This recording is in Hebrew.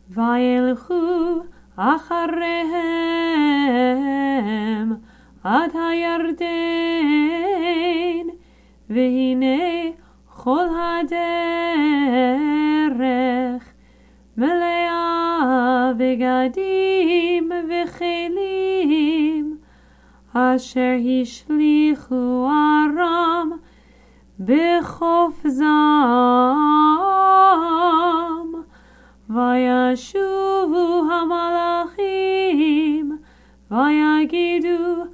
וילכו אחריהם עד הירדן, והנה כל הדרך מלאה בגדים וכלים, אשר השליכו ארם בחוף זעם. וישובו המלאכים ויגידו